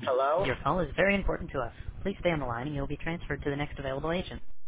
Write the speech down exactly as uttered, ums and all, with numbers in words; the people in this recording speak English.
Hello? Your call is very important to us. Please stay on the line and you'll be transferred to the next available agent.